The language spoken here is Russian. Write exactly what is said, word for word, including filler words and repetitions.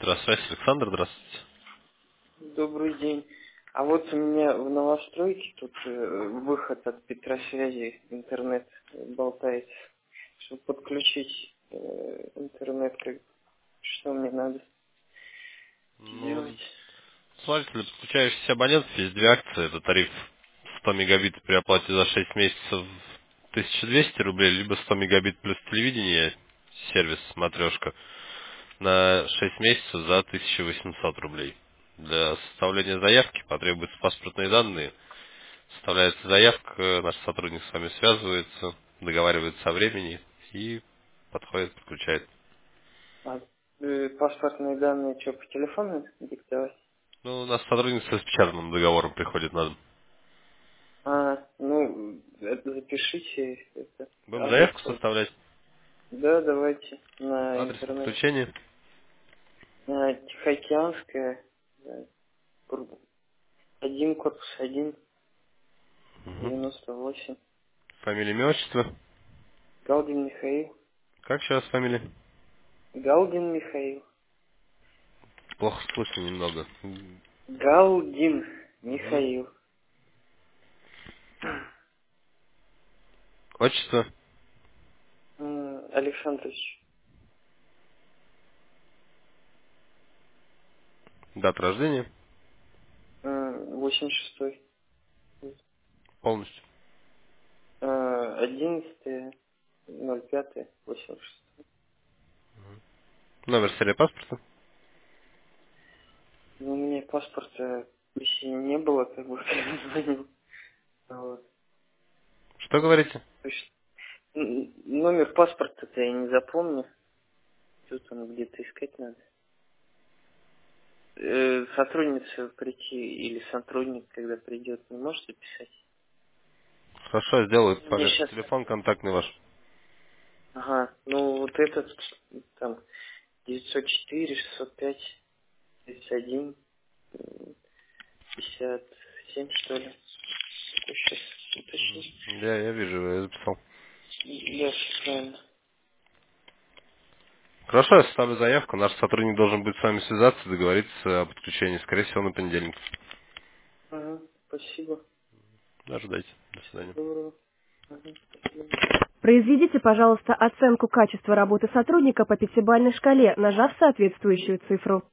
Здравствуйте, Александр, здравствуйте. Добрый день. А вот у меня в новостройке тут э, выход от Петросвязи, интернет э, болтается. Чтобы подключить э, интернет, как, что мне надо Ну, сделать? смотрите, для подключающихся абонентов есть две акции. Это тариф сто мегабит при оплате за шесть месяцев тысяча двести рублей, либо сто мегабит плюс телевидение, сервис «Смотрешка», на шесть месяцев за тысяча восемьсот рублей. Для составления заявки потребуются паспортные данные. Составляется заявка, наш сотрудник с вами связывается, договаривается о времени и подходит, подключает. А э, паспортные данные что, по телефону диктовать? Ну, у нас сотрудник с распечатанным договором приходит на дом. А, ну, это запишите это Будем адрес. заявку составлять. Да, давайте на Адрес интернет. подключения. На Тихоокеанская, да, круг- один, корпус один, Угу. девяносто восемь. Фамилия, имя, отчество. Галдин Михаил. Как сейчас фамилия? Галдин Михаил. Плохо слышно немного. Галдин Угу. Михаил. Отчество. М, Александрович. Дата рождения. М, восемьдесят шестой. Полностью. Э, одиннадцатое ноль пятое восемьдесят шесть. Номер серии паспорта. Ну, у меня паспорта если не было, как бы я звонил. Вот. Что говорите? То есть, м, номер паспорта-то я не запомню. Тут он где-то искать надо. Э, сотрудница прийти или сотрудник, когда придет, не можете писать? Хорошо, сделаю У по меня месту. сейчас... Телефон контактный ваш. Ага, ну вот этот, там, девятьсот четыре шестьсот пять тридцать один пятьдесят семь, что ли. Сейчас уточню. Я, я вижу, я записал. Да, всё правильно. Хорошо, я составлю заявку. Наш сотрудник должен будет с вами связаться, договориться о подключении, скорее всего, на понедельник. Ага, спасибо. Ожидайте. До Всего свидания. доброго. Ага, спасибо. Произведите, пожалуйста, оценку качества работы сотрудника по пятибалльной шкале, нажав соответствующую цифру.